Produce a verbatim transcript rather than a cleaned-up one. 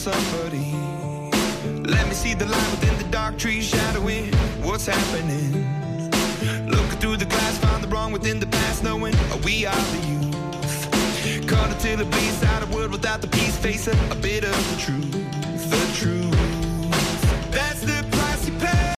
somebody. Let me see the light within the dark trees shadowing what's happening. Looking through the glass, find the wrong within the past, knowing we are the youth. Caught until it bleeds out, a world without the peace, facing a bit of the truth.